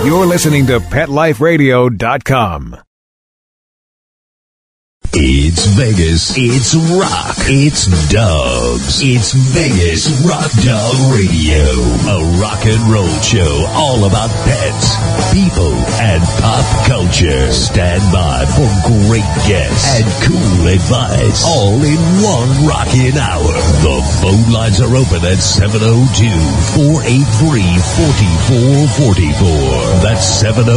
You're listening to PetLifeRadio.com. It's Vegas. It's rock. It's dogs. It's Vegas Rock Dog Radio. A rock and roll show all about pets, people, and pop culture. Stand by for great guests and cool advice. All in one rockin' hour. The phone lines are open at 702-483-4444. That's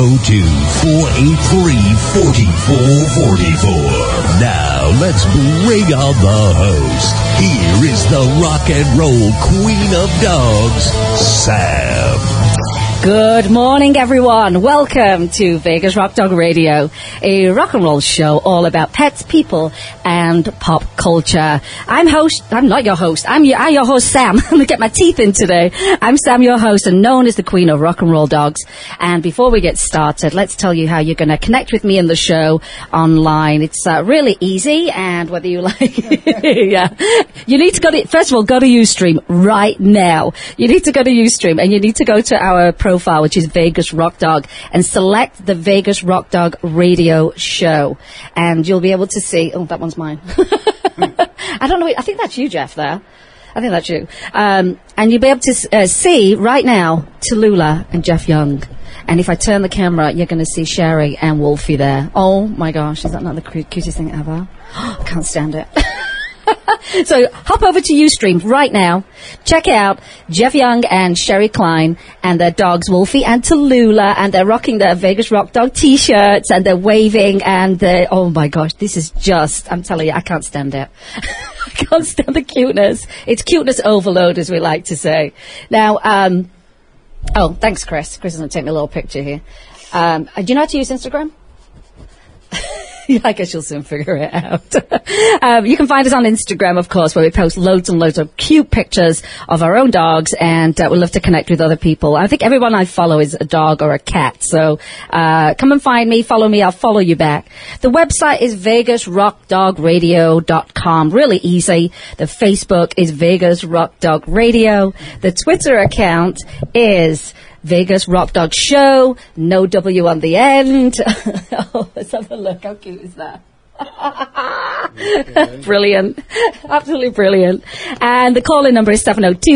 702-483-4444. Now, let's bring on the host. Here is the rock and roll queen of dogs, Sam. Good morning, everyone. Welcome to Vegas Rock Dog Radio, a rock and roll show all about pets, people, and pop culture. I'm not your host. I'm your host, Sam. I'm going to get my teeth in today. I'm Sam, your host, and known as the queen of rock and roll dogs. And before we get started, let's tell you how you're going to connect with me in the show online. It's really easy, and whether you like, yeah, you need to go to, first of all, go to Ustream right now. You need to go to Ustream, and you need to go to our profile, which is Vegas Rock Dog, and select the Vegas Rock Dog Radio Show, and you'll be able to see. Oh, that one's mine. I don't know. I think that's you, Jeff. There, I think that's you. And you'll be able to see right now Tallulah and Jeff Young. And if I turn the camera, you're going to see Sherry and Wolfie there. Oh my gosh, is that not the cutest thing ever? I can't stand it. So hop over to Ustream right now. Check out Jeff Young and Sherry Klein and their dogs Wolfie and Tallulah, and they're rocking their Vegas Rock Dog t-shirts, and they're waving, and oh my gosh, this is just, I'm telling you, I can't stand it. I can't stand the cuteness. It's cuteness overload, as we like to say. Now, oh, thanks, Chris. Chris is going to take me a little picture here. Do you know how to use Instagram? I guess you'll soon figure it out. You can find us on Instagram, of course, where we post loads and loads of cute pictures of our own dogs, and we love to connect with other people. I think everyone I follow is a dog or a cat, so come and find me, follow me, I'll follow you back. The website is VegasRockDogRadio.com. Really easy. The Facebook is Vegas Rock Dog Radio. The Twitter account is Vegas Rock Dog Show, no W on the end. Oh, let's have a look. How cute is that? Okay. Brilliant. Absolutely brilliant. And the call-in number is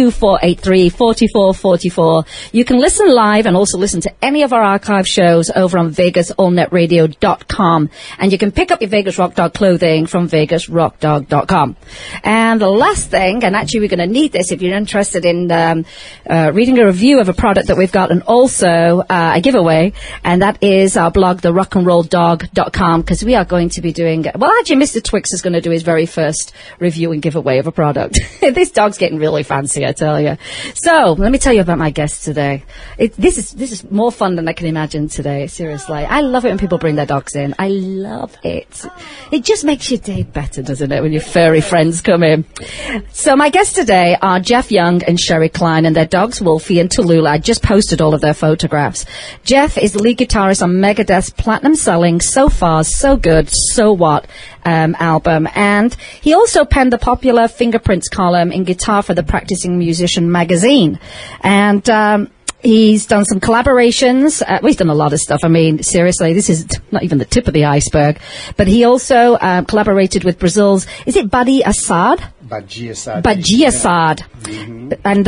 702-483-4444. You can listen live and also listen to any of our archive shows over on VegasAllNetRadio.com. And you can pick up your Vegas Rock Dog clothing from VegasRockDog.com. And the last thing, and actually we're going to need this if you're interested in reading a review of a product that we've got, and also a giveaway, and that is our blog, therockandrolldog.com, because we are going to be doing, well, actually, Mr. Twix is going to do his very first review and giveaway of a product. This dog's getting really fancy, I tell you. So, let me tell you about my guest today. This is more fun than I can imagine today, seriously. I love it when people bring their dogs in. I love it. It just makes your day better, doesn't it, when your furry friends come in. So, my guests today are Jeff Young and Sherry Klein, and their dogs, Wolfie and Tallulah. I just posted all of their photographs. Jeff is the lead guitarist on Megadeth's platinum-selling So Far, So Good, So What album, and he also penned the popular Fingerprints column in Guitar for the Practicing Musician magazine, and he's done some collaborations. Well, he's done a lot of stuff. I mean, seriously, this is not even the tip of the iceberg. But he also collaborated with Brazil's, is it Badi Assad? Badi Assad. Badi Assad. Mm-hmm. And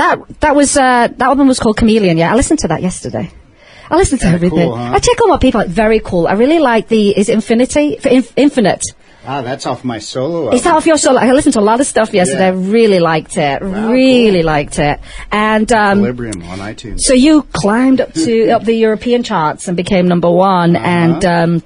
that album was called Chameleon. Yeah, I listened to that yesterday. I listen to everything. Cool, huh? I check on what people like. Very cool. I really like is Infinite. Ah, that's off my solo. Is that off your solo? I listened to a lot of stuff yesterday. Yeah. I really liked it. Wow, really cool. Liked it. And Equilibrium on iTunes. So you climbed up the European charts and became number one, and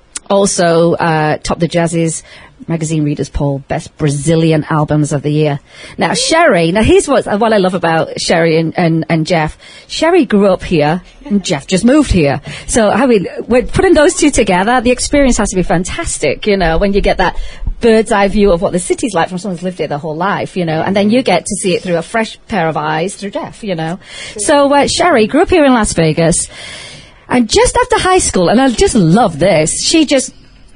also topped the Jazz's magazine readers poll, best Brazilian albums of the year. Now, Sherry, here's what I love about Sherry and Jeff. Sherry grew up here, and Jeff just moved here. So, I mean, we're putting those two together, the experience has to be fantastic, you know, when you get that bird's eye view of what the city's like from someone who's lived here their whole life, you know, and then you get to see it through a fresh pair of eyes through Jeff, you know. So, Sherry grew up here in Las Vegas, and just after high school, and I just love this, she just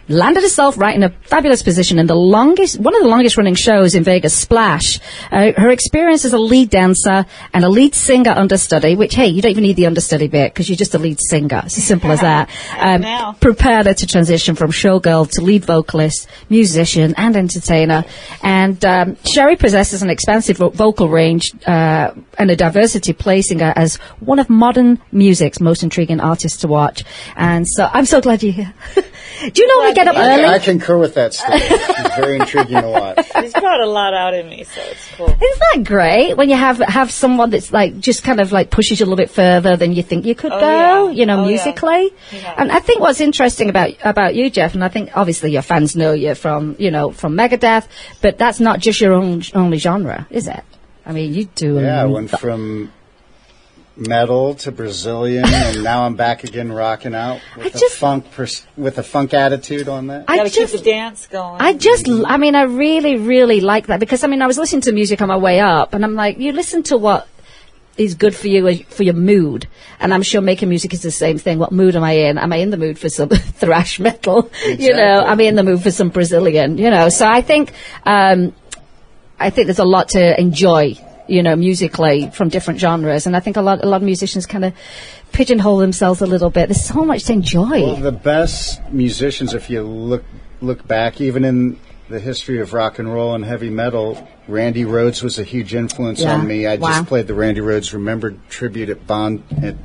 landed herself right in a fabulous position in one of the longest running shows in Vegas, Splash. Her experience as a lead dancer and a lead singer understudy, which, hey, you don't even need the understudy bit because you're just a lead singer. It's as simple as that. Prepared her to transition from showgirl to lead vocalist, musician, and entertainer. And Sherry possesses an expansive vocal range and a diversity, placing her as one of modern music's most intriguing artists to watch. And so I'm so glad you're here. Do you normally get up early? I concur with that story. It's very intriguing to watch. He's brought a lot out in me, so it's cool. Isn't that great when you have someone that's like just kind of like pushes you a little bit further than you think you could go, musically? Yeah. And I think what's interesting about you, Jeff, and I think obviously your fans know you from Megadeth, but that's not just your only genre, is it? I mean, you do. Yeah, I went from metal to Brazilian, and now I'm back again rocking out with a funk attitude on that. Gotta keep the dance going. I really, really like that because, I was listening to music on my way up, and I'm like, you listen to what is good for you, for your mood. And I'm sure making music is the same thing. What mood am I in? Am I in the mood for some thrash metal? Exactly. Am I in the mood for some Brazilian? So I think there's a lot to enjoy, musically from different genres. And I think a lot of musicians kind of pigeonhole themselves a little bit. There's so much to enjoy. Well, the best musicians, if you look back, even in the history of rock and roll and heavy metal, Randy Rhoads was a huge influence on me. I just played the Randy Rhoads Remembered tribute at NAMM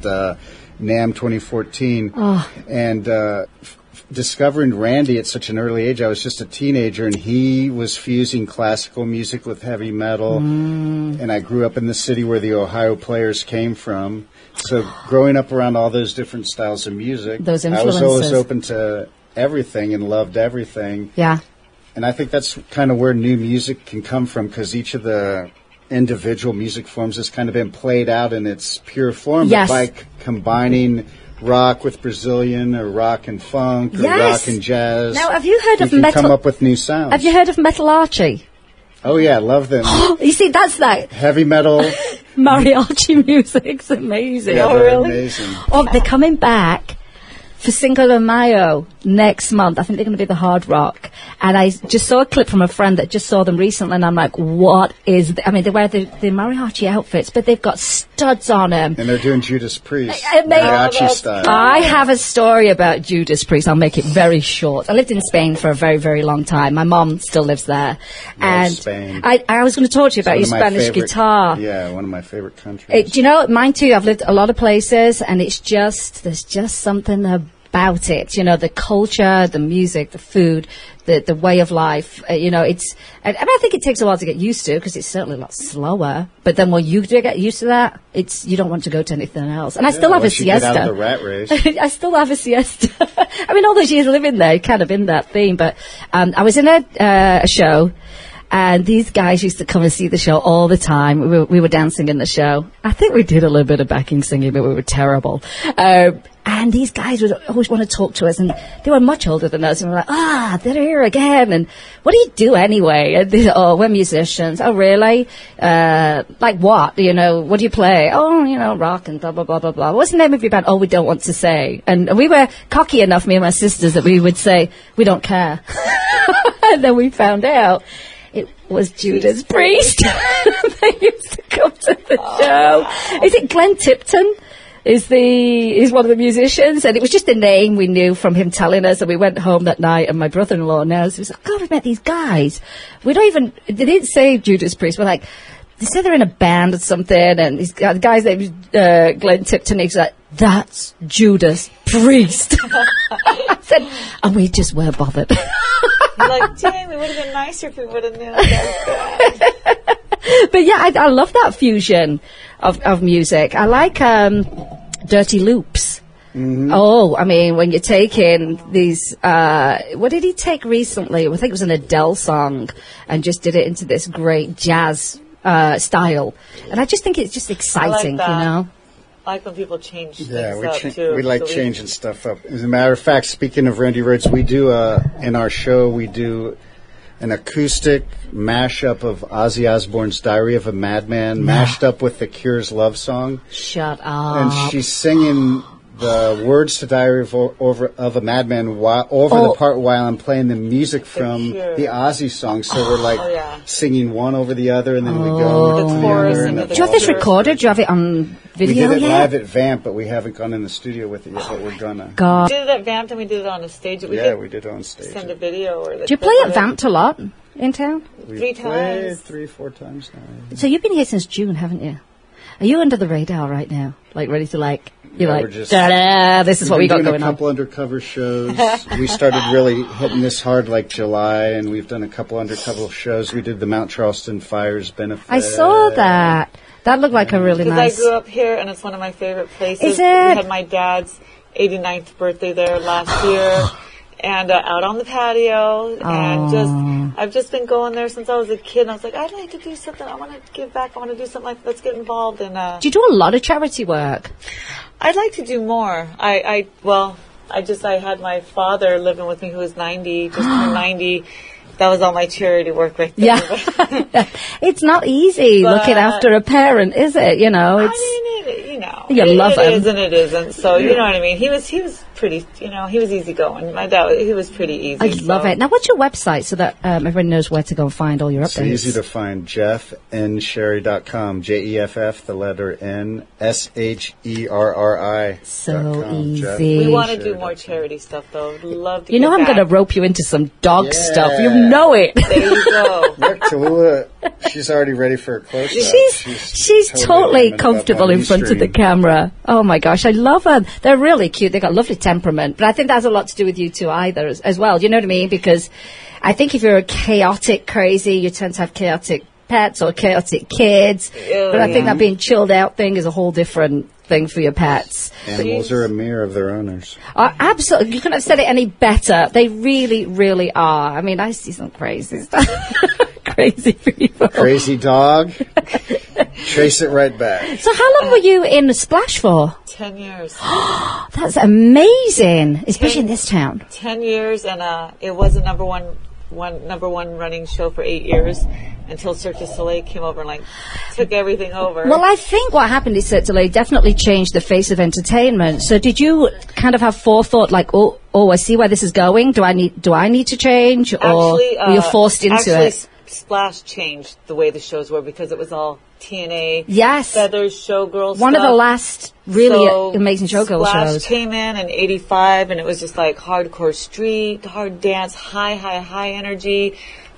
2014. And discovering Randy at such an early age, I was just a teenager, and he was fusing classical music with heavy metal. And I grew up in the city where the Ohio Players came from. So growing up around all those different styles of music, those I influences. was always open to everything and loved everything. Yeah. And I think that's kind of where new music can come from, because each of the individual music forms has kind of been played out in its pure form. Yes. But by combining rock with Brazilian, or rock and funk, or rock and jazz, now, have you heard of metal? metal? Come up with new sounds. Have you heard of Metal Archie? Oh yeah, I love them. You see, that's that Heavy metal. mariachi music's amazing. Yeah, Oh, they're really? amazing. Oh, they're coming back for Cinco de Mayo next month. I think they're going to be the Hard Rock. And I just saw a clip from a friend that just saw them recently, and I'm like, what is... they wear the mariachi outfits, but they've got studs on them. And they're doing Judas Priest, Amazing. mariachi style. I have a story about Judas Priest. I'll make it very short. I lived in Spain for a very, very long time. My mom still lives there. And Spain. I was going to talk to you about your One of my Spanish favorite- guitar. Yeah, one of my favorite countries. Do you know, mine too, I've lived a lot of places, and there's just something about it. The culture, the music, the food, the way of life. And I think it takes a while to get used to, because it's certainly a lot slower. But then when you do get used to that, you don't want to go to anything else. And I still have a once you get siesta. out of the rat race. I still have a siesta. All those years living there, kind of in that theme. But I was in a show, and these guys used to come and see the show all the time. We were dancing in the show. I think we did a little bit of backing singing, but we were terrible. And these guys would always want to talk to us, and they were much older than us. And we're like, they're here again. And what do you do anyway? And they, we're musicians. Oh, really? Like what? What do you play? Oh, rock and blah, blah, blah, blah, blah. What's the name of your band? Oh, we don't want to say. And we were cocky enough, me and my sisters, that we would say, we don't care. And then we found out it was Judas Priest. They used to come to the show. Is it Glenn Tipton? Is one of the musicians, and it was just a name we knew from him telling us. And we went home that night, and my brother-in-law knows. He was like, God, we met these guys. They didn't say Judas Priest. We're like, they said they're in a band or something, and the guy's name is Glenn Tipton. He's like, that's Judas Priest. I said, and we just weren't bothered. You're like, dang, it would have been nicer if we would have known that. But yeah, I love that fusion of music. I like Dirty Loops. Mm-hmm. Oh, when you're taking these... what did he take recently? I think it was an Adele song, and just did it into this great jazz style. And I just think it's just exciting, I like when people change things up, too. We like changing stuff up. As a matter of fact, speaking of Randy Rhoads, we do, in our show, we do an acoustic mashup of Ozzy Osbourne's Diary of a Madman, mashed up with The Cure's Love Song. Shut up. And she's singing the words to Diary of a Madman over the part while I'm playing the music from the Ozzy song. So we're like singing one over the other, and then we go The to chorus the other. and And the Do you have this recorded? Do you have it on we video did it yet? live at Vamp, but we haven't gone in the studio with it yet, but we're gonna. God. We did it at Vamped and we did it on a stage. We We did it on stage. send a video. Or Do you play at Vamped a lot in town? We've 3 played times. 3-4 times now. So you've been here since June, haven't you? Are you under the radar right now? Like ready to you're Yeah, like, we're just- da-da, this is what we We've got been doing going a on. couple undercover shows. We started really hitting this hard like July, and we've done a couple undercover shows. We did the Mount Charleston Fires benefit. I saw that. That looked like a really Because nice. I grew up here and it's one of my favorite places. Is it? We had my dad's 89th birthday there last year. And out on the patio, and I've just been going there since I was a kid. And I was like, I'd like to do something. I want to give back. I want to do something like, let's get involved. And Do you do a lot of charity work? I'd like to do more. I had my father living with me who was 90, just turned 90. That was all my charity work right there. Yeah. It's not easy But- looking after a parent, is it? You know, I it's. mean, You love it him. is and it isn't. So you know what I mean. He was pretty. He was easygoing. My dad, he was pretty easy. I love it. Now, what's your website so that everyone knows where to go and find all your It's updates? easy to find. JeffNSherry.com. JEFF, the letter N, SHERRI. So easy. We want to do more charity stuff, though. Love to. You know, get I'm going to back. rope you into some dog Yeah. stuff. You know it. There you go. Look, Tallulah, she's already ready for a close-up. She's totally hamming it up comfortable on in front of the Ustream. camera. Oh my gosh, I love them. They're really cute. They've got lovely temperament. But I think that has a lot to do with you two either as well. Do you know what I mean? Because I think if you're a chaotic crazy, you tend to have chaotic pets or chaotic kids. But I think that being chilled out thing is a whole different thing for your pets. Animals are a mirror of their owners. Absolutely. You couldn't have said it any better. They really, really are. I mean, I see some crazy stuff. Crazy people. Crazy dog. Trace it right back. So how long were you in Splash for? 10 years. That's amazing, especially in this town. 10 years, and it was a number one running show for 8 years until Cirque du Soleil came over and took everything over. Well, I think what happened is Cirque du Soleil definitely changed the face of entertainment. So did you kind of have forethought, I see where this is going? Do I need to change, or Actually, were you forced into it? Splash changed the way the shows were because it was all TNA, Yes. Feathers, Showgirl One of stuff. the last really So amazing showgirl Splash shows. came in '85, and it was just like hardcore street, hard dance, high energy.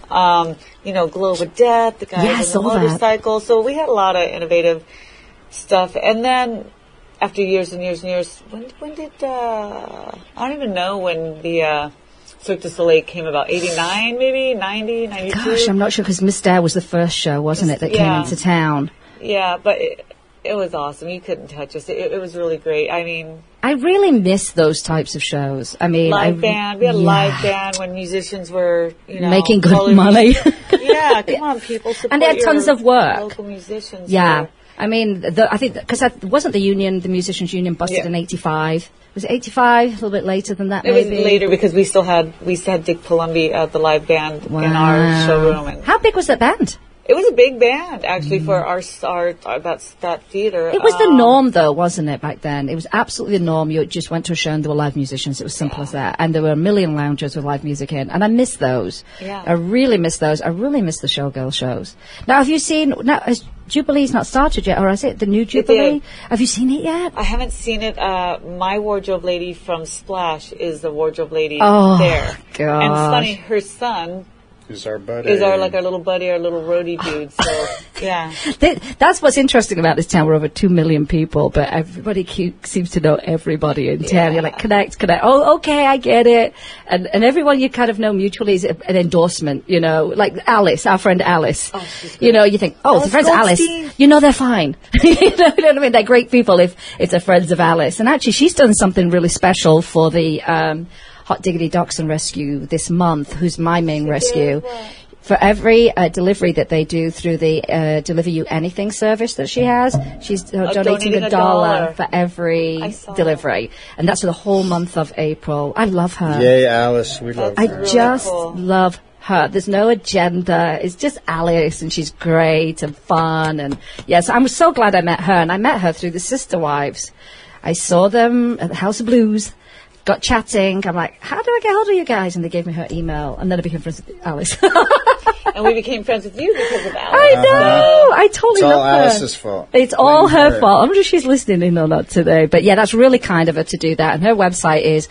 Glow of Death, the guys Yes, on the all that. motorcycle. So we had a lot of innovative stuff. And then after years and years and years, when did I don't even know when the Cirque du Soleil came about. 89 maybe, 90, 92. Gosh, I'm not sure because Miss Dare was the first show, wasn't it, that came Yeah. into town? Yeah, but it was awesome. You couldn't touch us. It was really great. I mean, I really miss those types of shows. I mean, live band. We had a live band when musicians were, making good color- money. Yeah, come on, people. Support And they had tons your of work. Local musicians. Yeah. were- I mean, I think, because wasn't the musicians union busted Yeah. in 85? Was it 85? A little bit later than that, It was maybe? later because we still had Dick Palumbi at the live band in our showroom, and How big was that band? it was a big band actually for our that theater. It was the norm, though, wasn't it, back then? It was absolutely the norm. You just went to a show and there were live musicians. It was simple as that. And there were a million lounges with live music in. And I miss those. Yeah. I really miss those. I really miss the showgirl shows. Now, have you seen... Now, has Jubilee's not started yet, or is it the new Jubilee? did. Have you seen it yet? I haven't seen it. My wardrobe lady from Splash is the wardrobe lady Oh, there. gosh. And it's funny, her son Who's our buddy? is our little buddy, our little roadie dude. So yeah, That's what's interesting about this town. We're over 2 million people, but everybody seems to know everybody in town. Yeah. You're like, connect. Oh, okay, I get it. And everyone you kind of know mutually is an endorsement, like Alice, our friend Alice. Oh, she's great. You think, it's the Alice friends of Alice. Goldstein. They're fine. You know what I mean? They're great people if they're friends of Alice. And actually, she's done something really special for the Hot Diggity Dachshund Rescue this month, who's my main rescue. For every delivery that they do through the Deliver You Anything service that she has, she's donating donating $1 $1 for every I saw delivery. And that's for the whole month of April. I love her. Yay, Alice. We love I her. really just cool. love her. There's no agenda. It's just Alice, and she's great and fun. And yes, I'm so glad I met her. And I met her through the Sister Wives. I saw them at the House of Blues. Got chatting. I'm like, how do I get hold of you guys? And they gave me her email. And then I became friends with Alice. And we became friends with you because of Alice. I know. I totally It's all love her. Alice's fault. It's all her fault. I wonder if she's listening in or not today. But yeah, that's really kind of her to do that. And her website is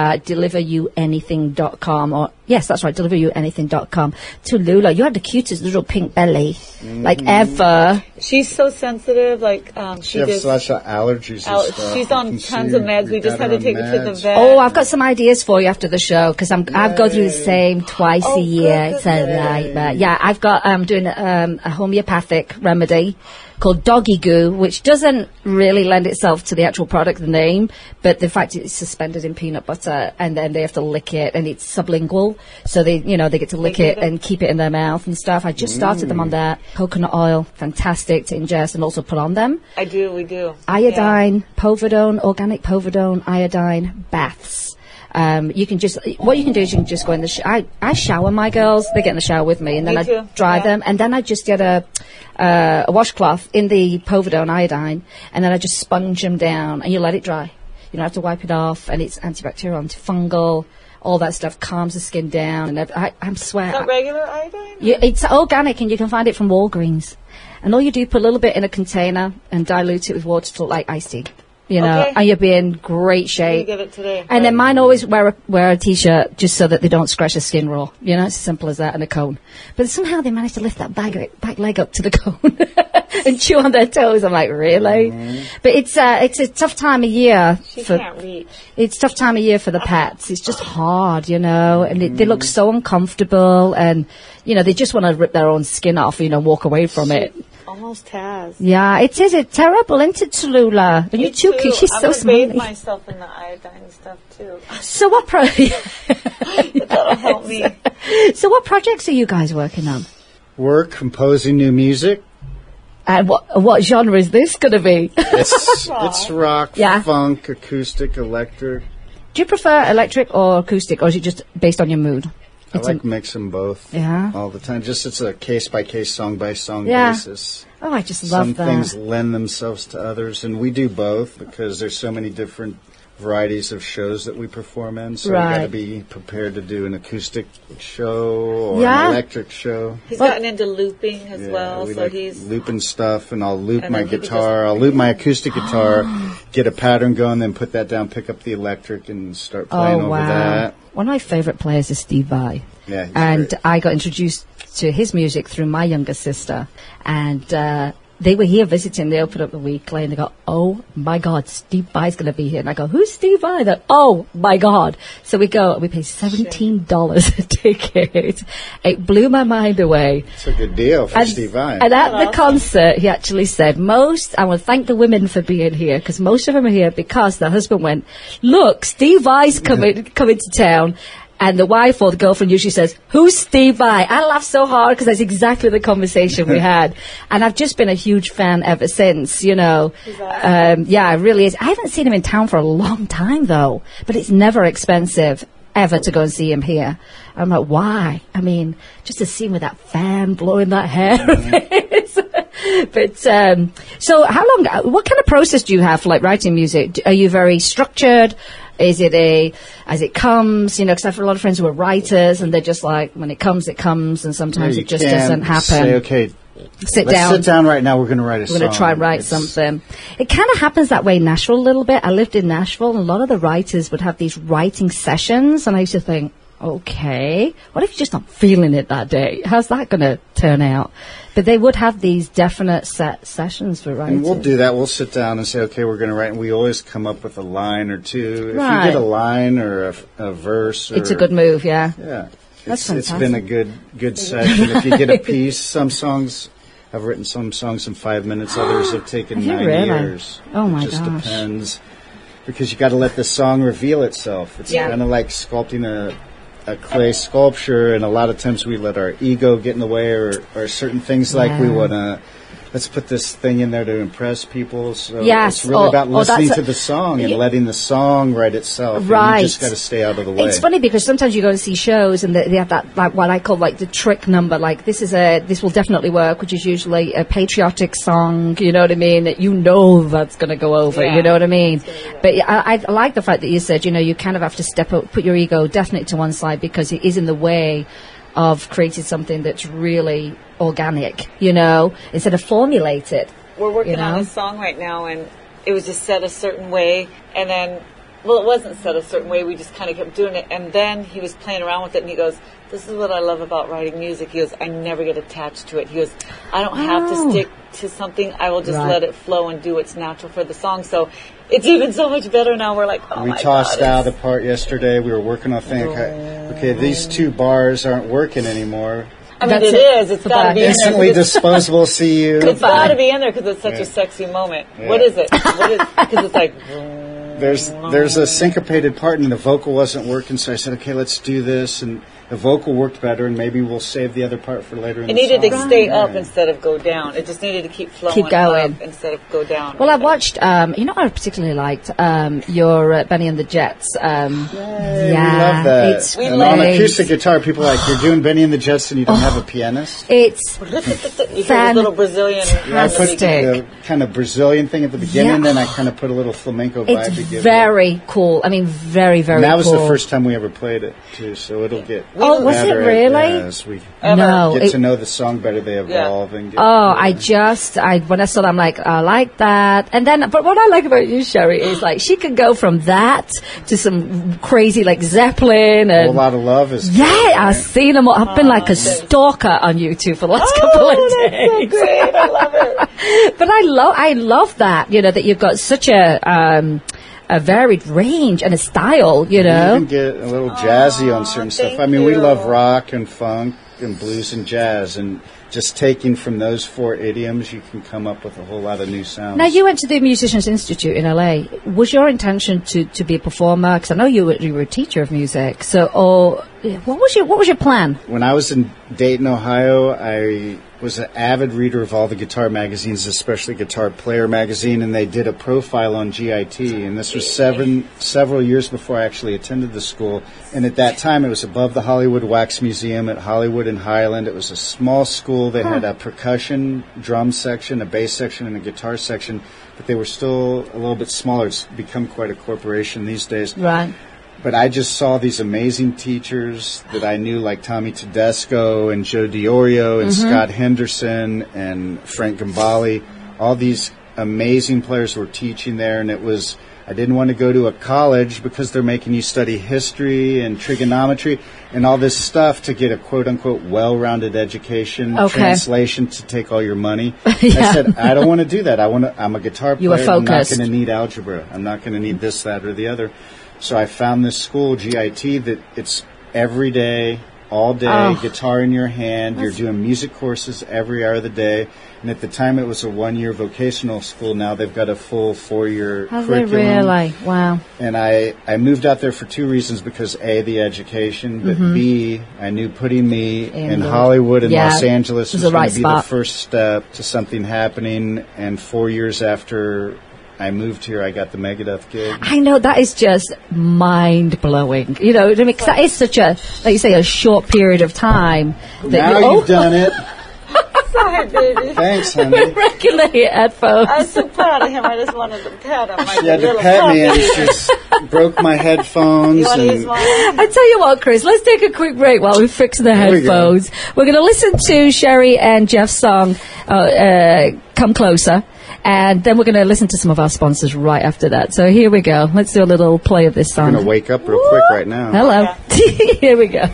deliveryouanything.com. Or yes, that's right, deliveryouanything.com. Tallulah, you have the cutest little pink belly, like ever. She's so sensitive. Like She has lots of allergies and stuff. she's on You can tons see of meds. We got just had her to take her on to the meds. vet. Oh, I've got some ideas for you after the show because I go through the same twice Oh, a year. good, It's a good. nightmare. Yeah, I've got doing a homeopathic remedy called Doggy Goo, which doesn't really lend itself to the actual product, the name, but the fact it's suspended in peanut butter and then they have to lick it, and it's sublingual, so they get to lick it and keep it in their mouth and stuff. I just started them on that. Coconut oil, fantastic to ingest and also put on them. We do. Iodine, povidone, organic povidone, iodine baths. You can just go in the I shower my girls. They get in the shower with me, and then Me I too. dry Yeah. them, and then I just get a washcloth in the povidone iodine, and then I just sponge them down, and you let it dry. You don't have to wipe it off, and it's antibacterial, antifungal, all that stuff calms the skin down. And I'm swear. Not regular iodine? It's organic, and you can find it from Walgreens. And all you do, put a little bit in a container and dilute it with water to look like iced tea. Okay. And you'll be in great You shape. get it today. And then mine always wear a t-shirt just so that they don't scratch the skin raw. It's as simple as that, and a cone. But somehow they manage to lift that back leg up to the cone and chew on their toes. I'm like, really? But it's a tough time of year. She can't reach. It's a tough time of year for the pets. It's just hard, and they look so uncomfortable, and they just want to rip their own skin off, walk away from it. Almost has. Yeah, it is. It's terrible, isn't it, Tallulah? And you're too cute. She's so I'm gonna bathe smiley. myself in the iodine stuff too. So what That'll help me. So what projects are you guys working on? We're composing new music. And what genre is this going to be? It's rock, Yeah. funk, acoustic, electric. Do you prefer electric or acoustic, or is it just based on your mood? I like mixing both Yeah. all the time. Just it's a case-by-case, song-by-song Yeah. basis. Oh, I just love Some that. things lend themselves to others, and we do both because there's so many different varieties of shows that we perform in. So we got Right. to be prepared to do an acoustic show or Yeah. an electric show. He's Well- gotten into looping as well, we so like he's looping stuff, and I'll loop And my then he guitar. just- I'll loop my acoustic guitar, get a pattern going, then put that down, pick up the electric, and start playing over that. One of my favorite players is Steve Vai. Yeah, he's And great. I got introduced to his music through my younger sister. And they were here visiting. They opened up the weekly, and they go, "Oh my God, Steve Vai's going to be here." And I go, "Who's Steve Vai?" They're, "Oh my God!" So we go. We pay $17 a ticket. It blew my mind away. It's a good deal for Steve Vai. And at the concert, he actually said, I want to thank the women for being here, because most of them are here because the husband went, "Look, Steve Vai's coming to town." And the wife or the girlfriend usually says, "Who's Steve Vai?" I laughed so hard because that's exactly the conversation we had. And I've just been a huge fan ever since, Yeah, it really is. I haven't seen him in town for a long time, though. But it's never expensive ever to go and see him here. I'm like, why? I mean, just to see him with that fan blowing that hair of his. But so how long, what kind of process do you have for like writing music? Are you very structured? Is it as it comes? Because I've had a lot of friends who are writers, and they're just like, when it comes, and sometimes You it just can't doesn't happen. Say, okay, Sit let's down. sit down right now. We're going to write a song. We're going to try and write something. It kind of happens that way in Nashville a little bit. I lived in Nashville, and a lot of the writers would have these writing sessions, and I used to think, okay, what if you're just not feeling it that day? How's that going to turn out? But they would have these definite set sessions for writing. And we'll do that. We'll sit down and say, okay, we're going to write. And we always come up with a line or two. If Right. you get a line or a verse. It's a good move, yeah. Yeah. That's It's been a good session. If you get a piece, some songs, I've written some songs in 5 minutes. Others have taken Have you 9 really? years. Oh, my It just gosh. depends. Because you got to let the song reveal itself. It's Yeah. kind of like sculpting a clay sculpture, and a lot of times we let our ego get in the way, or certain things like we Yeah. want to let's put this thing in there to impress people. So Yes. it's really about listening that's to the song and letting the song write itself. And Right. you just got to stay out of the way. It's funny because sometimes you go to see shows and they have that, like what I call like the trick number. Like this will definitely work, which is usually a patriotic song. You know what I mean? That you know that's going to go over. Yeah. You know what I mean? But I like the fact that you said, you kind of have to step up, put your ego definitely to one side because it is in the way of creating something that's really organic. Instead of formulated. We're working You know? on a song right now, and it was just set a certain way, and then, well, it wasn't set a certain way. We just kind of kept doing it, and then he was playing around with it, and he goes, "This is what I love about writing music." He goes, "I never get attached to it." He goes, "I don't have to stick to something. I will just Right. let it flow and do what's natural for the song." So it's even so much better now. We're like, oh We my tossed God, out a it's- part yesterday. We were working on thing. Okay, these 2 bars aren't working anymore. I mean, That's it it. is. It's The got to back. be in there. Instantly 'cause it's- disposable. See you. It's got to be in there because it's such Yeah. a sexy moment. Yeah. What is it? Because it's like, There's a syncopated part and the vocal wasn't working, so I said, okay, let's do this, and the vocal worked better, and maybe we'll save the other part for later in it the needed song. to stay up instead of go down. It just needed to keep flowing Keep going. up instead of go down. Well, I watched, what I particularly liked, your Benny and the Jets. Hey, we love that. It's We and love on it. acoustic guitar, people are like, you're doing Benny and the Jets and you don't have a pianist? It's You hear this little Brazilian. Yeah, I put Fantastic. the kind of Brazilian thing at the beginning, Yeah. then I kind of put a little flamenco vibe it's to give very cool. I mean, very, very it. And that was cool. the first time we ever played it, too, so it'll get Oh, was it better really? As we No. get it- to know the song better, they evolve. And get, Oh, when I saw that, I'm like, I like that. And then, but what I like about you, Sherry, is like, she can go from that to some crazy, like, Zeppelin A and... lot of love is Yeah, I've seen them all. I've been like a stalker on YouTube for the last couple of days. Great, I love it. But I love that, that you've got such a varied range and a style, You can get a little jazzy on certain stuff. thank I mean, we you. love rock and funk and blues and jazz, and just taking from those 4 idioms, you can come up with a whole lot of new sounds. Now, you went to the Musicians Institute in LA. Was your intention to be a performer? Because I know you were a teacher of music. So, what was your plan? When I was in Dayton, Ohio, I was an avid reader of all the guitar magazines, especially Guitar Player magazine, and they did a profile on GIT, and this was several years before I actually attended the school. And at that time, it was above the Hollywood Wax Museum at Hollywood and Highland. It was a small school. They had a percussion drum section, a bass section, and a guitar section, but they were still a little bit smaller. It's become quite a corporation these days. Right. But I just saw these amazing teachers that I knew, like Tommy Tedesco and Joe Diorio and Scott Henderson and Frank Gambale. All these amazing players were teaching there, and I didn't want to go to a college because they're making you study history and trigonometry and all this stuff to get a quote-unquote well-rounded education, Okay. translation to take all your money. Yeah. I said, I don't want to do that. I'm a guitar player. You were I'm not focused. going to need algebra. I'm not going to need this, that, or the other. So I found this school, GIT, that it's every day, all day, guitar in your hand. You're doing music courses every hour of the day. And at the time, it was a 1-year vocational school. Now they've got a full 4-year Have they curriculum. really? Wow. And I moved out there for 2 reasons, because A, the education, but B, I knew putting me in the- Hollywood and yeah, Los Angeles was was the right going to be spot. the first step to something happening. And 4 years after I moved here, I got the Megadeth gig. I know, that is just mind-blowing. You know, what I mean? 'Cause that is such a, like you say, a short period of time. That Now you've done it. Sorry, baby. Thanks, honey. regular headphones. I'm so proud of him. I just wanted to pet him like She a had to little pet puppy. me, and she just broke my headphones. You want to use And mine? I tell you what, Chris, let's take a quick break while we fix the we go. headphones. We're going to listen to Sherry and Jeff's song, Come Closer, and then we're going to listen to some of our sponsors right after that. So here we go. Let's do a little play of this I'm song. going to wake up real quick right now. Hello. Here we go.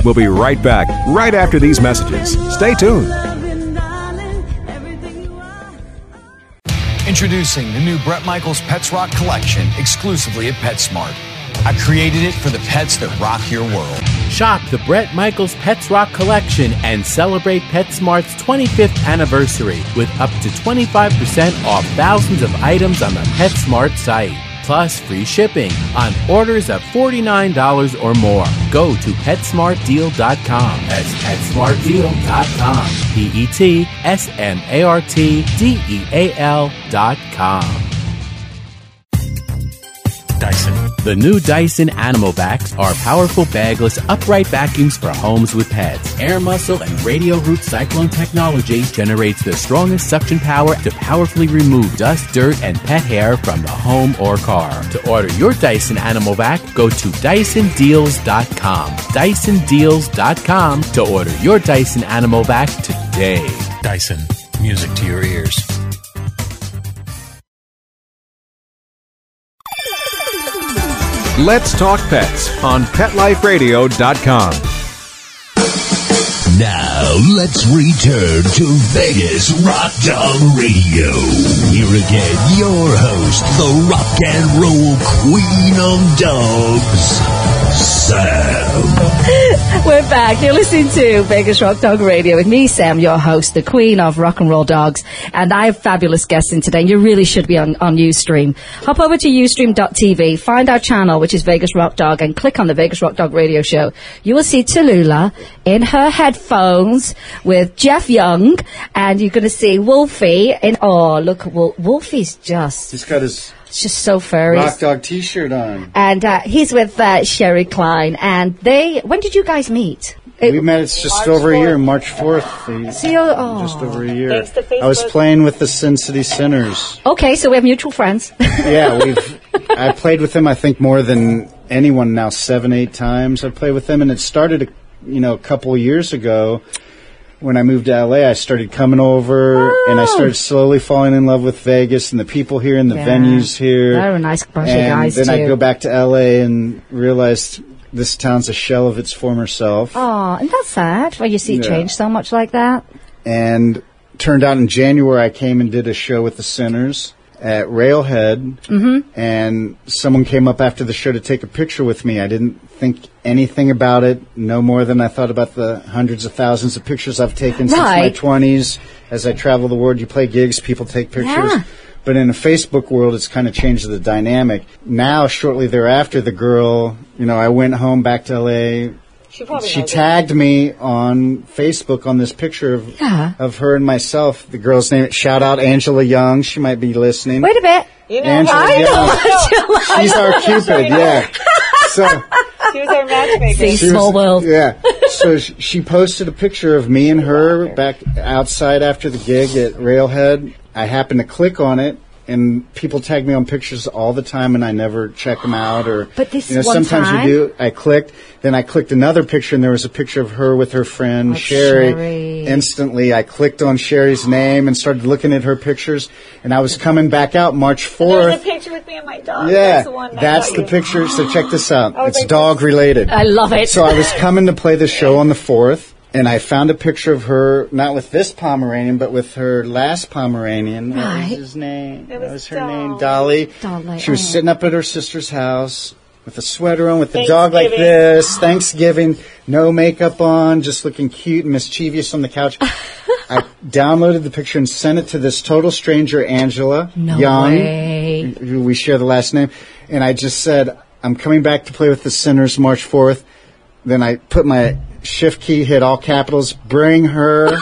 We'll be right back, right after these messages. Stay tuned. Introducing the new Bret Michaels Pets Rock collection exclusively at PetSmart. I created it for the pets that rock your world. Shop the Bret Michaels Pets Rock collection and celebrate PetSmart's 25th anniversary with up to 25% off thousands of items on the PetSmart site. Plus free shipping on orders of $49 or more. Go to PetSmartDeal.com. That's PetSmartDeal.com. PetSmartDeal.com. Dyson. The new Dyson Animal Vacs are powerful bagless upright vacuums for homes with pets. Air muscle and radio root cyclone technology generates the strongest suction power to powerfully remove dust, dirt, and pet hair from the home or car. To order your Dyson Animal Vac, go to DysonDeals.com. DysonDeals.com to order your Dyson Animal Vac today. Dyson. Music to your ears. Let's Talk Pets on PetLifeRadio.com. Now, let's return to Vegas Rock Dog Radio. Here again, your host, the rock and roll queen of dogs, Sam. We're back. You're listening to Vegas Rock Dog Radio with me, Sam, your host, the queen of rock and roll dogs. And I have fabulous guests in today, and you really should be on Ustream. Hop over to Ustream.tv, find our channel, which is Vegas Rock Dog, and click on the Vegas Rock Dog Radio Show. You will see Tallulah in her headphones with Jeff Young, and you're going to see Wolfie in, oh, look, Wolfie's just... He's got his... It's just so furry. Rock Dog T-shirt on. And he's with Sherry Klein. And when did you guys meet? We met, it's just March over 4th. a year, March 4th. Just over a year. Thanks to Facebook. I was playing with the Sin City Sinners. Okay, so we have mutual friends. Yeah, I played with them, I think, more than anyone now, 7-8 times. I played with them, and it started, a couple of years ago. When I moved to LA, I started coming over, and I started slowly falling in love with Vegas and the people here and the venues here. They're a nice bunch and of guys, then too. I go back to LA and realized this town's a shell of its former self. Oh, and that's sad when you see it change so much like that. And turned out in January, I came and did a show with the Sinners at Railhead, and someone came up after the show to take a picture with me. I didn't think anything about it, no more than I thought about the hundreds of thousands of pictures I've taken since my 20s. As I travel the world, you play gigs, people take pictures. Yeah. But in the Facebook world, it's kind of changed the dynamic. Now, shortly thereafter, the girl, I went home back to L.A., she tagged me on Facebook on this picture of her and myself. The girl's name, shout out Angela Young. She might be listening. Wait a bit. Angela Young. She's our Cupid, yeah. So she was our matchmaker. See, small world. Yeah. So she posted a picture of me and her back outside after the gig at Railhead. I happened to click on it. And people tag me on pictures all the time, and I never check them out. But this one sometimes time? you do. I clicked another picture, and there was a picture of her with her friend Sherry. Instantly, I clicked on Sherry's name and started looking at her pictures. And I was coming back out March 4th. There's a picture with me and my dog. Yeah, that's the picture. So check this out. It's like, dog related. I love it. So I was coming to play the show on the 4th. And I found a picture of her, not with this Pomeranian, but with her last Pomeranian. What was his name? That was her name, Dolly. She was sitting up at her sister's house with a sweater on, with the dog like this. Thanksgiving, no makeup on, just looking cute and mischievous on the couch. I downloaded the picture and sent it to this total stranger, Angela Young, who we share the last name. And I just said, I'm coming back to play with the Sinners March 4th. Then I put my shift key, hit all capitals, bring her,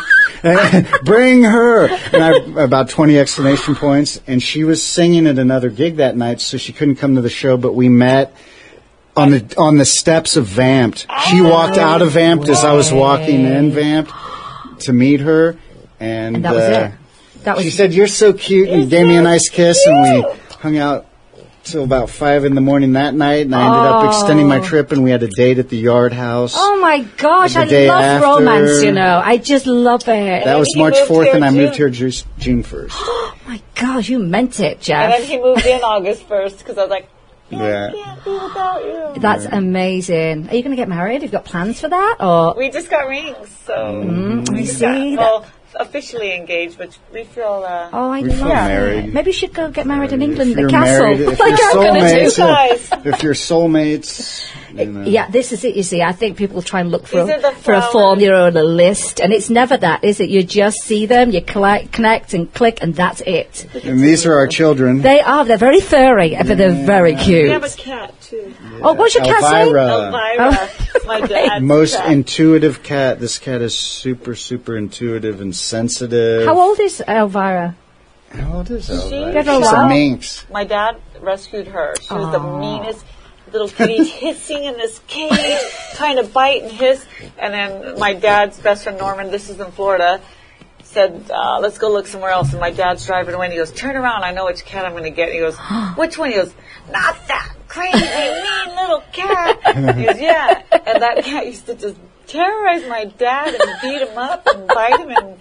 bring her, and about 20 exclamation points. And she was singing at another gig that night, so she couldn't come to the show. But we met on the steps of Vamped. She walked out of Vamped as I was walking in Vamped to meet her, and that was it. She said, "You're so cute," and gave me a nice kiss, and we hung out till about 5 in the morning that night, and I ended up extending my trip, and we had a date at the Yard House. Oh my gosh, I love romance, I just love it. That was March 4th, and I moved here June 1st. Oh my gosh, you meant it, Jeff. And then he moved in August 1st, because I was like, Yeah. can't be without you. That's amazing. Are you going to get married? Have you got plans for that? Or We just got rings, so I we just see got, well, officially engaged, but we feel. oh, I We love feel it. married. Maybe you should go get married in England, If in the you're castle, married, if like you're I'm going to soulmates, do. Guys. if you're soulmates, you know. Yeah, this is it. You see, I think people try and look for These are the a flowers. formula or a list, and it's never that, is it? You just see them, you connect and click, and that's it. And these are our children. They are. They're very furry, but they're very cute. We have a cat too. Oh, what's your cat say? Elvira, my dad's Most cat. intuitive cat. This cat is super, super intuitive and sensitive. How old is Elvira? How old is Elvira? Give her a She's a while. minx. My dad rescued her. She was the meanest little kitty, hissing in this cage, trying to bite and hiss. And then my dad's best friend Norman, this is in Florida, said, let's go look somewhere else. And my dad's driving away and he goes, turn around, I know which cat I'm going to get. And he goes, which one? He goes, not that crazy, mean little cat. He goes, yeah. And that cat used to just terrorize my dad and beat him up and bite him.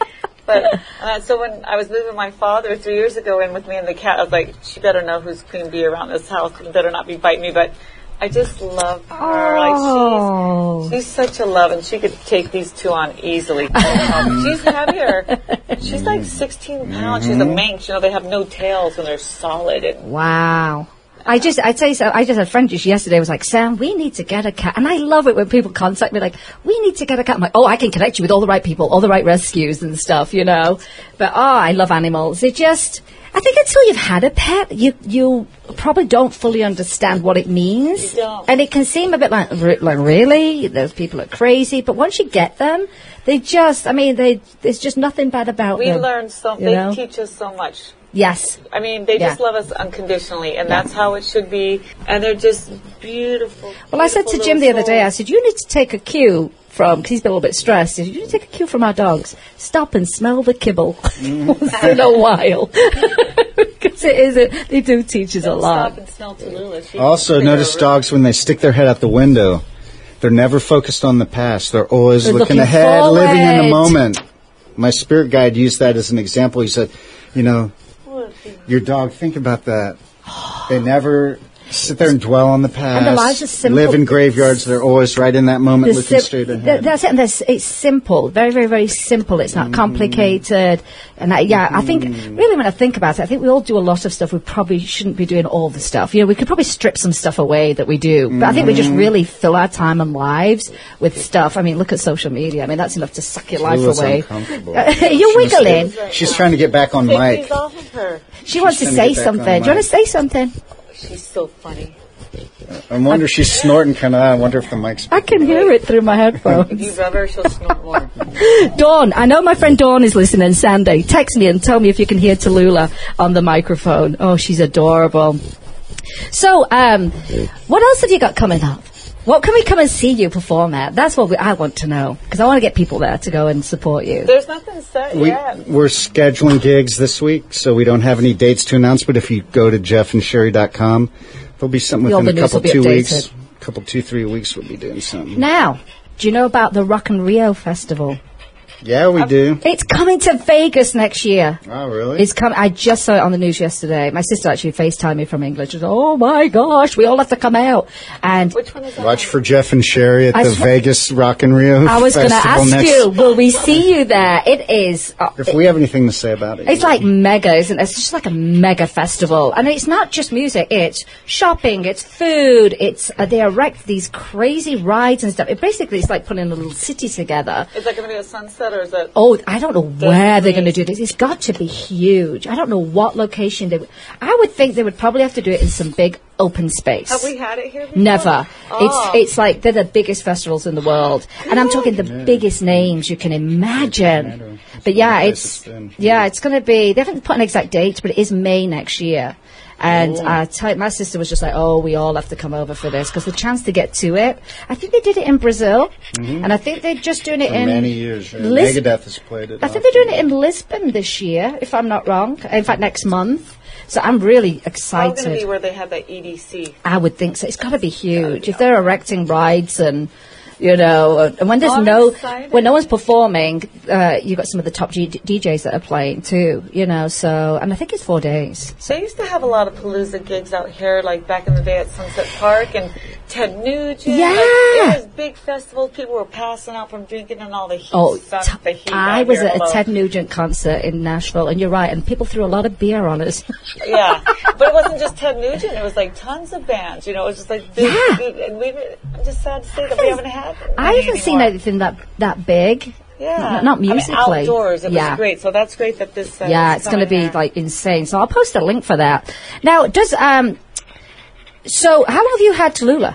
So when I was living with my father 3 years ago and with me and the cat, I was like, she better know who's queen bee around this house. She better not be biting me. But I just love her. Oh. Like she's such a love, and she could take these two on easily. She's heavier. She's like 16 pounds. She's a minx. You know, they have no tails and they're solid. And Wow. I'd say so. I just had a friend just yesterday was like, Sam, we need to get a cat. And I love it when people contact me like, we need to get a cat. I'm like, oh, I can connect you with all the right people, all the right rescues and stuff, you know. But, I love animals. I think until you've had a pet, you probably don't fully understand what it means. You don't. And it can seem a bit like really? Those people are crazy. But once you get them, there's just nothing bad about we them. learn so. you They know? teach us so much. Yes. I mean, they just Yeah. love us unconditionally, and that's how it should be. And they're just beautiful. Well, I said to beautiful Jim the little other day, I souls. said, you need to take a cue from, because he's been a little bit stressed, I said, you need to take a cue from our dogs. Stop and smell the kibble once in a while. Because they do teach us a lot. Stop and smell Tallulah. She Also, thinks notice they're dogs when they stick their head out the window, they're never focused on the past. They're always They're looking looking ahead, living in the forward. moment. My spirit guide used that as an example. He said, you know, your dog, think about that. They never sit there and dwell on the past. And their lives are simple. Live in graveyards. They're always right in that moment, The looking sim- straight ahead. That's it. And it's simple, very, very, very simple. It's not complicated. And I think really when I think about it, I think we all do a lot of stuff. We probably shouldn't be doing all the stuff. You know, we could probably strip some stuff away that we do. But I think we just really fill our time and lives with stuff. I mean, look at social media. I mean, that's enough to suck your life Lula's away. uncomfortable. You're wiggling. She's trying to get back on Take mic. these off of her. She wants to trying to say get back on something. Do you want mic. to say something? She's so funny. I wonder if she's snorting kind of. I wonder if the mic's. I can hear it through my If you headphones. rub her, she'll snort more. Dawn, I know my friend Dawn is listening. Sandy, text me and tell me if you can hear Tallulah on the microphone. Oh, she's adorable. So, what else have you got coming up? What can we come and see you perform at? That's what I want to know, because I want to get people there to go and support you. There's nothing set yet. We're scheduling gigs this week, so we don't have any dates to announce. But if you go to jeffandsherry.com, there'll be something All within the a news couple, will be 2 updated. weeks. Couple, 2-3 weeks, we'll be doing something. Now, do you know about the Rock and Rio Festival? Yeah, we do. It's coming to Vegas next year. Oh, really? It's come. I just saw it on the news yesterday. My sister actually FaceTimed me from England. She said, "Oh my gosh, we all have to come out." And Which one is that? Watch for Jeff and Sherry at I the saw- Vegas Rock and Rio I was going to Festival ask next. you, will we see you there? It is. If we have anything to say about it. It's like mega, isn't it? It's just like a mega festival. And it's not just music, it's shopping, it's food, it's they erect these crazy rides and stuff. It's like putting a little city together. Is that going to be a sunset or is it? Oh, I don't know where they're Definitely. going to do this. It's got to be huge. I don't know what location I would think they would probably have to do it in some big open space. Have we had it here before? Never. Oh. It's like they're the biggest festivals in the world, and I'm talking the biggest names you can imagine. But yeah, it's going to be. They haven't put an exact date, but it is May next year. And my sister was just like, "Oh, we all have to come over for this because the chance to get to it." I think they did it in Brazil, and I think they're just doing it for in many years. Lis- Megadeth has played it. I think they're doing it in Lisbon this year, if I'm not wrong. In fact, next month. So I'm really It's all going to be excited. where they have that EDC. I would think so. It's got to be huge. If they're erecting rides and you know. And when there's I'm no excited. when no one's performing, you've got some of the top DJs that are playing too, you know. So, and I think it's 4 days. So they used to have a lot of Palooza gigs out here, like back in the day at Sunset Park, and Ted Nugent. Yeah. Like, it was big festivals. People were passing out from drinking and all the heat. The heat I out was here. at a Hello. Ted Nugent concert in Nashville, and you're right, and people threw a lot of beer on us. Yeah, but it wasn't just Ted Nugent. It was like tons of bands. You know, it was just like big, Yeah. big, and I'm just sad to say that we haven't had. I any haven't seen anymore. anything that big. Yeah, Not I mean, musically. outdoors. It Yeah. was great. So that's great that this. Yeah, is it's going to coming be here. like insane. So I'll post a link for that. Now, so how long have you had Tallulah?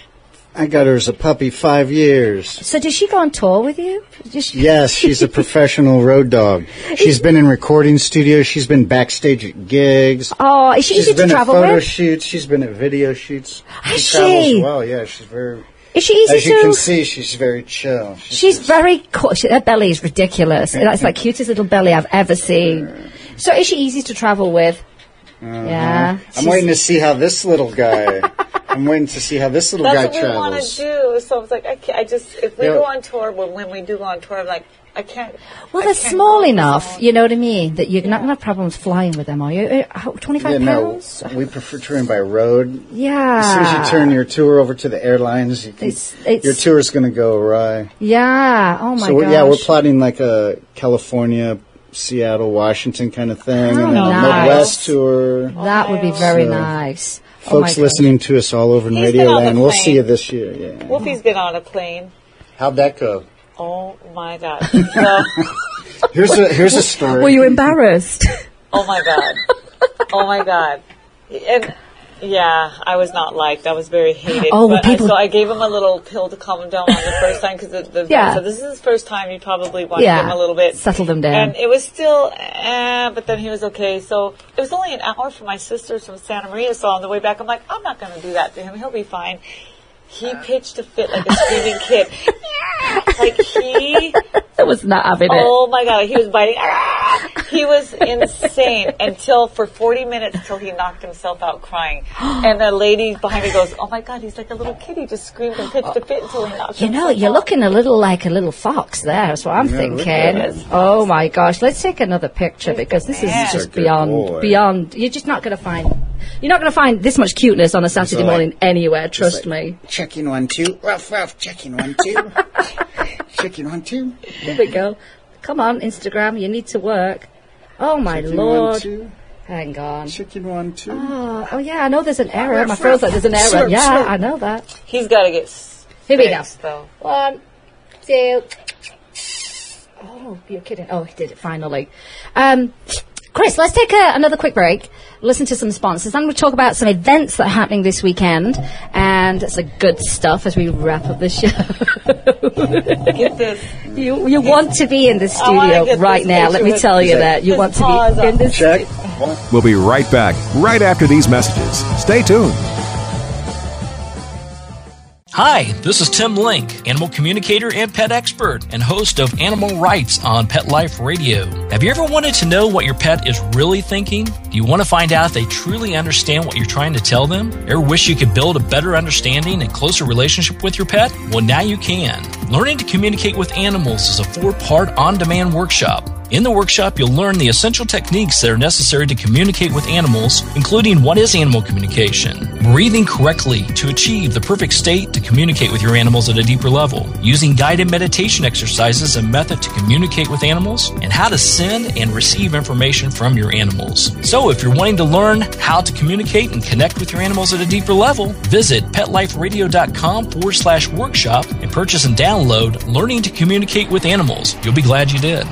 I got her as a puppy 5 years. So did she go on tour with you? Yes, she's a professional road dog. She's been in recording studios. She's been backstage at gigs. Oh, is she She's easy to been at travel photo with? shoots. She's been at video shoots. Has She travels she? well. Yeah, she's very. Is she easy As you to? can see, she's very chill. She's very cool. Her belly is ridiculous. That's like cutest little belly I've ever seen. So is she easy to travel with? Yeah. I'm waiting to see how this little guy. I'm waiting to see how this little That's guy what we want travels. to do. So it's like if we Yeah. go on tour, when we do go on tour, I'm like, I can't. Well, I they're can't small go enough, alone. you know what I mean, that you're not going to have problems flying with them, are you? 25 Yeah, no, pounds? we prefer touring by road. Yeah. As soon as you turn your tour over to the airlines, you can, It's- your tour's going to go awry. Yeah. Oh, my So gosh. we're plotting like a California, Seattle, Washington kind of thing, Oh, and then a nice. Midwest tour. That would be very So, nice. Oh, my Folks gosh. listening to us all over in He's been on the Radioland, we'll plane. see you this year. Yeah. Wolfie's been on a plane. How'd that go? Oh my god. So, Here's a story. Were you embarrassed? oh my god. Oh my god. And yeah, I was not liked. I was very hated. Oh, but people- so I gave him a little pill to calm him down on the first time because Yeah. so this is his first time. You probably want to give him a little bit. Settle them down. And it was still, but then he was okay. So it was only an hour for my sisters from Santa Maria. So on the way back, I'm like, I'm not going to do that to him. He'll be fine. He pitched a fit like a screaming kid. Like he, I was not having it. oh my god, he was biting. He was insane for 40 minutes until he knocked himself out crying. And the lady behind me goes, oh my god, he's like a little kid. He just screamed and pitched a fit until he knocked You know, himself you're out. looking a little like a little fox there. That's what I'm thinking. Oh my gosh, let's take another picture because this is man. just That's a good boy. beyond. You're just not going to find this much cuteness on a Saturday like- morning anywhere. Trust me. Checking 1, 2. Ruff, checking 1, 2. Checking 1, 2. Here we go. Come on, Instagram. You need to work. Oh my Checking Lord. 1, 2. Hang on. Checking 1, 2. Oh yeah, I know there's an error. My phone's like there's an error. Slurp, Yeah, slurp. I know that. He's got to get Here we go. fixed, though. 1, 2. Oh, you're kidding. Oh, he did it finally. Chris, let's take another quick break, listen to some sponsors, then we'll talk about some events that are happening this weekend, and it's the good stuff as we wrap up the show. Get this. You want to be in the I wanna studio get right this now, picture let me with tell you his that. You want to paws be up. in the Check. We'll be right back, right after these messages. Stay tuned. Hi, this is Tim Link, animal communicator and pet expert and host of Animal Rights on Pet Life Radio. Have you ever wanted to know what your pet is really thinking? Do you want to find out if they truly understand what you're trying to tell them? Ever wish you could build a better understanding and closer relationship with your pet? Well, now you can. Learning to communicate with animals is a 4-part on-demand workshop. In the workshop, you'll learn the essential techniques that are necessary to communicate with animals, including what is animal communication, breathing correctly to achieve the perfect state to communicate with your animals at a deeper level, using guided meditation exercises and method to communicate with animals, and how to send and receive information from your animals. So if you're wanting to learn how to communicate and connect with your animals at a deeper level, visit PetLifeRadio.com/workshop and purchase and download Learning to Communicate with Animals. You'll be glad you did.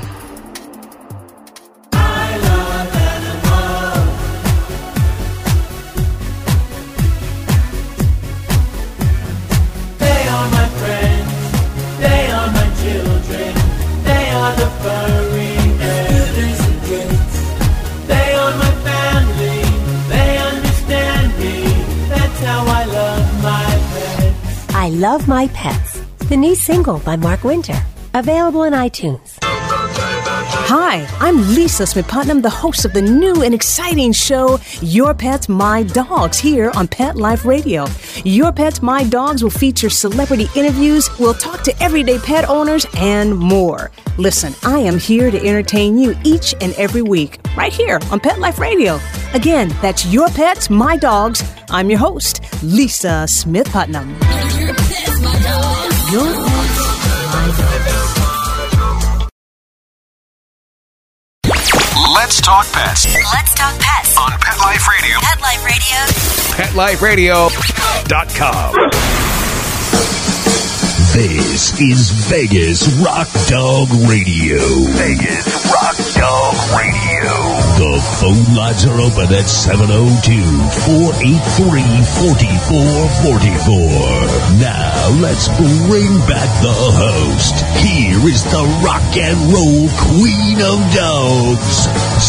They are my friends, they are my children, they are the furry elders and kids. They are my family, they understand me, that's how I love my pets. I Love My Pets, the new single by Mark Winter, available on iTunes. Hi, I'm Lisa Smith-Putnam, the host of the new and exciting show, Your Pets, My Dogs, here on Pet Life Radio. Your Pets, My Dogs will feature celebrity interviews, we'll talk to everyday pet owners, and more. Listen, I am here to entertain you each and every week, right here on Pet Life Radio. Again, that's Your Pets, My Dogs. I'm your host, Lisa Smith-Putnam. Your Pets, My Dogs. Your Pets, My Dogs. Let's talk pets Let's talk pets on Pet Life Radio. Pet Life Radio. PetLifeRadio.com. This is Vegas Rock Dog Radio. Vegas Rock Dog Radio. The phone lines are open at 702-483-4444. Now let's bring back the host. Here is the rock and roll queen of dogs,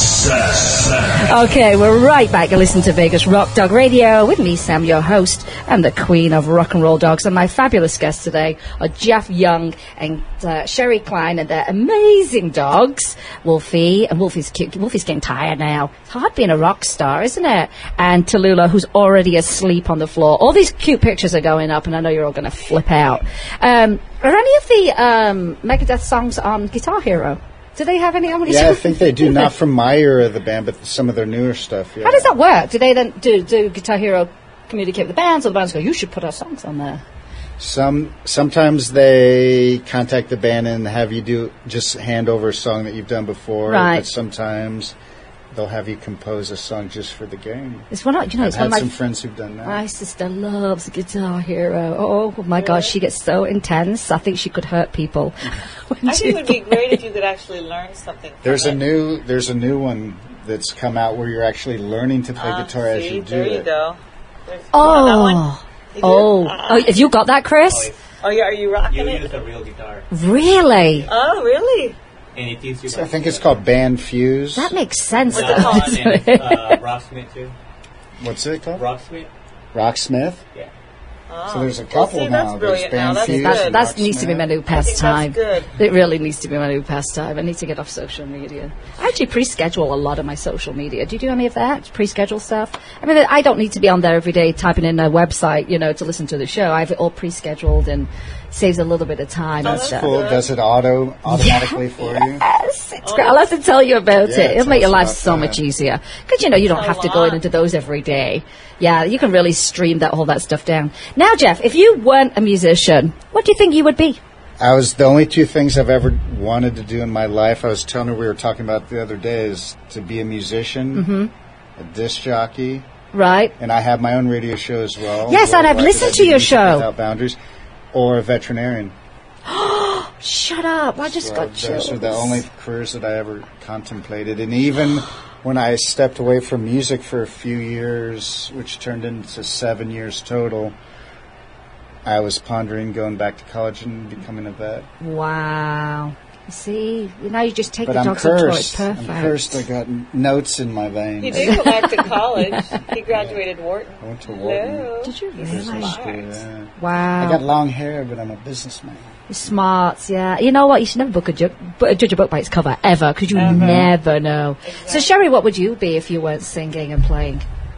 Sam. Okay, we're right back. You listen to Vegas Rock Dog Radio with me, Sam, your host, and the queen of rock and roll dogs. And my fabulous guests today are Jeff Young and Sherry Klein and their amazing dogs, Wolfie. And Wolfie's cute. Wolfie's getting tired now. It's hard being a rock star, isn't it? And Tallulah, who's already asleep on the floor. All these cute pictures are going up, and I know you're all going to flip out. Are any of the Megadeth songs on Guitar Hero? Do they have any on Guitar Yeah, I think they do. Not from my era of the band, but some of their newer stuff. Yeah. How does that work? Do they then do Guitar Hero communicate with the bands, or the bands go, you should put our songs on there? Sometimes they contact the band and have you just hand over a song that you've done before. Right. But sometimes they'll have you compose a song just for the game. It's one. You know, I've had some friends who've done that. My sister loves Guitar Hero. Oh my gosh, she gets so intense. I think she could hurt people. I think it would be great if you could actually learn something from There's it. a new one that's come out where you're actually learning to play guitar as you do there it. you go. There's that one. Have you got that, Chris? Oh, yeah, are you rocking it? use a real guitar. Really? Oh, really? And it teaches you. So I think it's called Band Fuse. That makes sense. And Rocksmith too. What's it called? Rocksmith. Rocksmith? Yeah. So there's a couple see, now. that's There's brilliant now. Band That's Fuse. good. and That needs to be Rocksmith. my new pastime. That's good. It really needs to be my new pastime. I need to get off social media. I actually pre-schedule a lot of my social media. Do you do any of that? Pre-schedule stuff? I mean, I don't need to be on there every day typing in a website, to listen to the show. I have it all pre-scheduled and saves a little bit of time. That's and cool. Does it automatically for you? Yes, it's great. I'll have to tell you about it. It'll make your tell us life about so that. much easier. Because, you don't have to go into those every day. Yeah, you can really stream all that stuff down. Now, Jeff, if you weren't a musician, what do you think you would be? I was the only two things I've ever wanted to do in my life. I was telling her we were talking about the other day is to be a musician, a disc jockey, Right. and I have my own radio show as well. Yes, and I've Worldwide, listened that I to do your Music show. Without Boundaries, or a veterinarian. Shut up. I just got chills. Those are the only careers that I ever contemplated. And even when I stepped away from music for a few years, which turned into 7 years total, I was pondering going back to college and becoming a vet. Wow. See, now you just take But the I'm dogs on tour. It's cursed. perfect. I'm cursed. I got notes in my veins. He did go back to college. He graduated Wharton. I went to Wharton. Hello. Did you Business really? school, yeah. Wow. I got long hair, but I'm a businessman. You're smart, yeah. You know what? You should never judge a book by its cover, ever, because you never know. Exactly. So, Sherry, what would you be if you weren't singing and playing?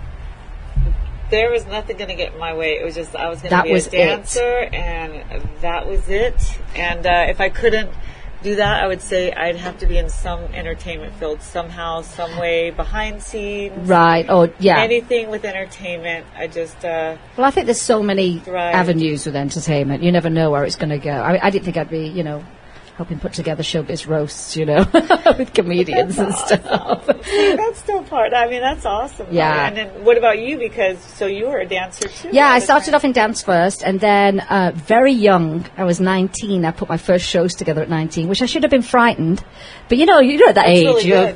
There was nothing going to get in my way. It was just I was going to That be a was it. dancer, and that was it. And if I couldn't do that, I would say I'd have to be in some entertainment field somehow, some way, behind scenes. Right. Oh, yeah. Anything with entertainment. I just Well, I think there's so many Right. avenues with entertainment. You never know where it's going to go. I didn't think I'd be, helping put together showbiz roasts, with comedians and stuff. See, that's still part. I mean, that's awesome. Yeah. And then what about you? Because so you were a dancer too. Yeah, I at the started time. off in dance first, and then very young, I was 19. I put my first shows together at 19, which I should have been frightened. But you're at that That's age. really You're good.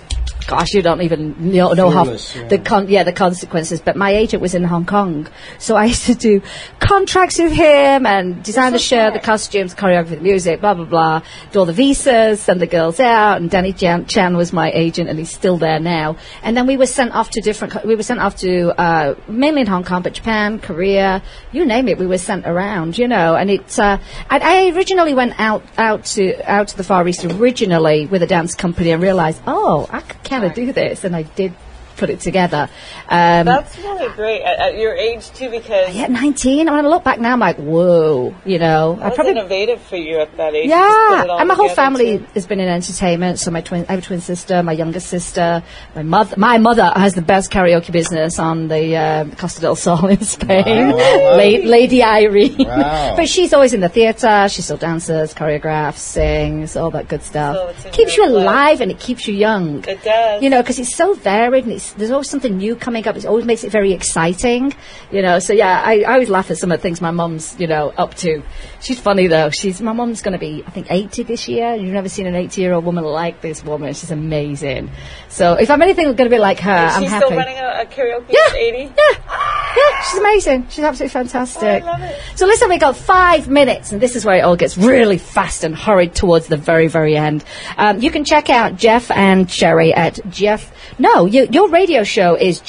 gosh, you don't even know how the consequences. But my agent was in Hong Kong, so I used to do contracts with him and design the shirt, the costumes, choreography, the music, blah blah blah. Do all the visas, send the girls out. And Danny Chan was my agent, and he's still there now. And then we were sent off to mainly in Hong Kong, but Japan, Korea, you name it. We were sent around, And it's I originally went out to the Far East originally with a dance company and realised, I could kind of do this, and I did put it together. That's really great at your age too, because at 19, when I look back now, I'm like, whoa, That's innovative for you at that age. Yeah, and my whole family has been in entertainment. So I have a twin sister, my younger sister, my mother has the best karaoke business on the Costa del Sol in Spain. Wow. Lady Irene. Wow. But she's always in the theatre. She still dances, choreographs, sings, all that good stuff. So keeps you alive and it keeps you young. It does. Because it's so varied and there's always something new coming up. It always makes it very exciting. So yeah, I always laugh at some of the things my mum's, up to. She's funny though. My mum's going to be, I think, 80 this year. You've never seen an 80-year-old woman like this woman. She's amazing. So if I'm anything going to be like her, I'm happy. She's still running a karaoke at 80? Yeah, she's amazing. She's absolutely fantastic. I love it. So listen, we got 5 minutes, and this is where it all gets really fast and hurried towards the very, very end. You can check out Jeff and Sherry at your radio show is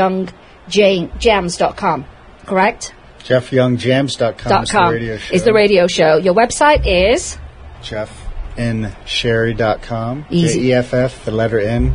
jeffyoungjams.com, correct? JeffYoungJams.com is the radio show. Your website is? JeffNSherry.com. Easy. JEFF, the letter N,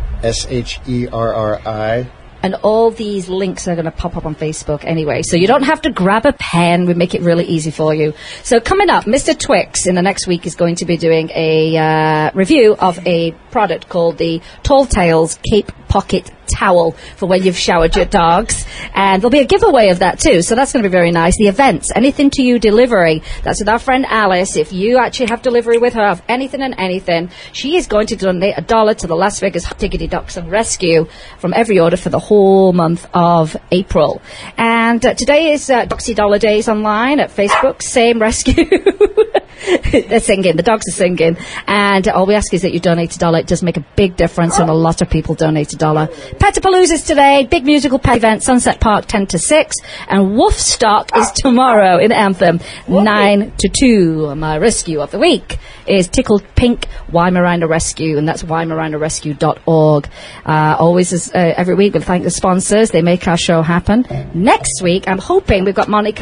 SHERRI. And all these links are going to pop up on Facebook anyway. So you don't have to grab a pen. We make it really easy for you. So coming up, Mr. Twix in the next week is going to be doing a review of a product called the Tall Tales Cape Pocket Towel for when you've showered your dogs. And there'll be a giveaway of that too. So that's going to be very nice. The events, Anything to You Delivery. That's with our friend Alice. If you actually have delivery with her of anything and anything, she is going to donate $1 to the Las Vegas Hot Diggity Dachshund Rescue from every order for the whole month of April. And today is Doxy Dollar Days online at Facebook. Same rescue. They're singing. The dogs are singing. And all we ask is that you donate $1. It does make a big difference, and a lot of people donate $1. Petapalooza's today. Big musical pet event, Sunset Park, 10 to 6. And Woofstock is tomorrow in Anthem, 9 to 2. My rescue of the week is Tickled Pink Weimaraner Rescue, and that's weimaranerrescue.org. Always, as every week, we'll thank the sponsors. They make our show happen. Next week, I'm hoping we've got Monique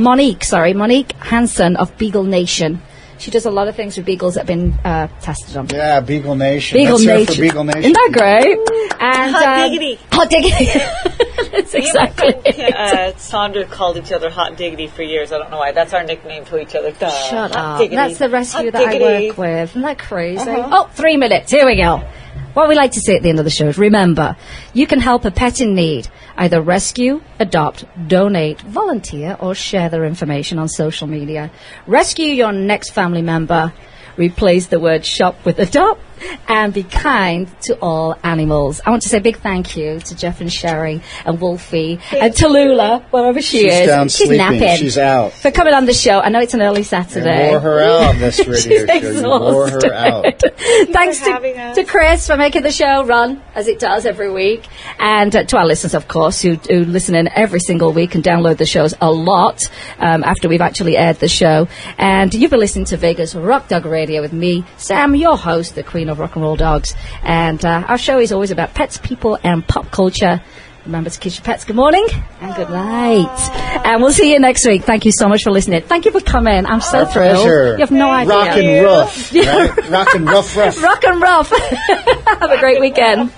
Hansen of Beagle Nation. She does a lot of things with beagles that have been tested on. Yeah, Beagle Nation. Beagle Nation. For Beagle Nation. Isn't that great? And Hot Diggity. Hot Diggity. That's exactly it. Sandra called each other Hot Diggity for years. I don't know why. That's our nickname to each other. Shut Hot up. Diggity. That's the rescue Hot that Diggity. I work with. Isn't that crazy? Oh, 3 minutes. Here we go. What we like to say at the end of the show is, remember, you can help a pet in need. Either rescue, adopt, donate, volunteer, or share their information on social media. Rescue your next family member. Replace the word shop with adopt. And be kind to all animals. I want to say a big thank you to Jeff and Sherry and Wolfie and Tallulah, wherever she is. She's down She's sleeping. napping. She's out. For coming on the show. I know it's an early Saturday. You wore her out, this radio She's show. You wore her out. Thanks to Chris for making the show run as it does every week. And to our listeners, of course, who listen in every single week and download the shows a lot after we've actually aired the show. And you've been listening to Vegas Rock Dog Radio with me, Sam, your host, the Queen of Rock and Roll Dogs. And our show is always about pets, people, and pop culture. Remember to kiss your pets. Good morning and good night. And we'll see you next week. Thank you so much for listening. Thank you for coming. I'm so thrilled. Pleasure. You have no idea. Rock and rough. Right? Rock and rough. Rock and rough. Have a great weekend.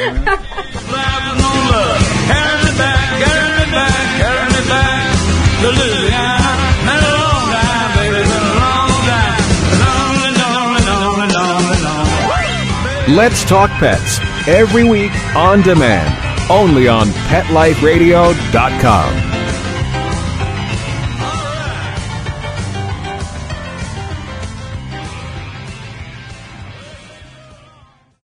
Let's Talk Pets, every week on demand, only on PetLifeRadio.com.